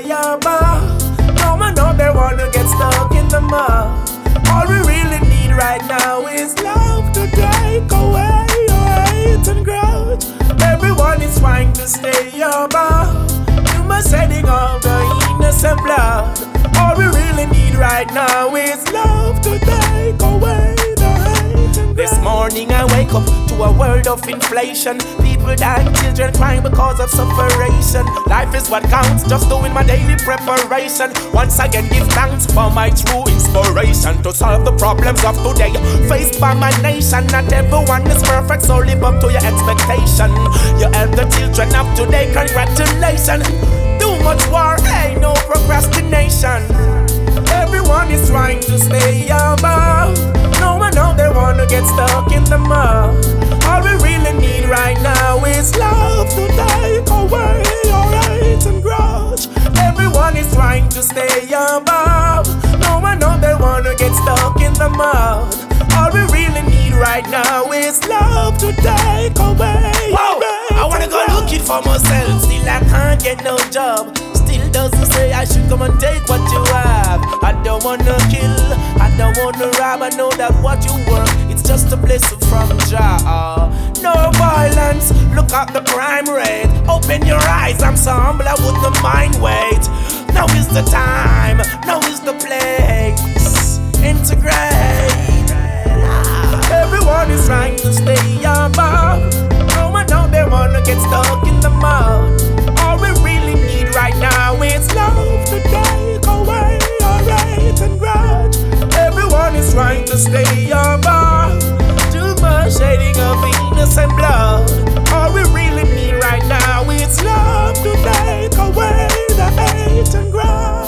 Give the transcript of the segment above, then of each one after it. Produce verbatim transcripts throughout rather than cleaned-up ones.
above. No one know they wanna get stuck in the mud. All we really need right now is love to take away your hate and grudge. Everyone is trying to stay above. You must setting all the innocent blood. All we really need right now is love to take away the hate and grudge. This morning I wake up to a world of inflation. People dying, children crying because of separation. Life is what counts, just doing my daily preparation. Once again give thanks for my true inspiration to solve the problems of today faced by my nation. Not everyone is perfect, so live up to your expectation. You help the children of today, congratulations. Too much war, ain't no procrastination. Everyone is trying to stay above. No one know they wanna get stuck in the mud. All we really need right now is love to take away your hate and grudge. Everyone is trying to stay above. No one know they wanna get stuck in the mud. All we really need right now is love to take away. Whoa, I wanna go looking for myself, still I can't get no job. Still doesn't say I should come and take what you have. I don't wanna kill, I don't wanna rob. I know that what you work, it's just a blessing from Jah. No violence, look at the crime rate. Open your eyes, I'm so humble, I wouldn't mind wait. Now is the time, now is the place. Integrate. Everyone is trying to stay above. No one know they wanna get stuck in the mud. All we really need right now is love to take away our hate and grudge. Everyone is trying to stay above. Too much shedding of innocent blood. All we really need right now is love to take away the hate and grudge.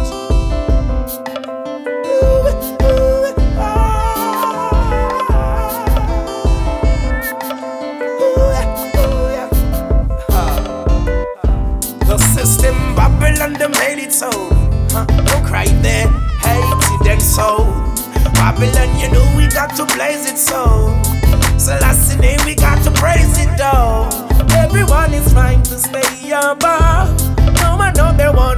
System Babylon, they made it so. Huh? Don't cry there, hate it and so. Babylon, you know we got to blaze it so. So last name we got to praise it though. Everyone is trying to stay above. No one know they want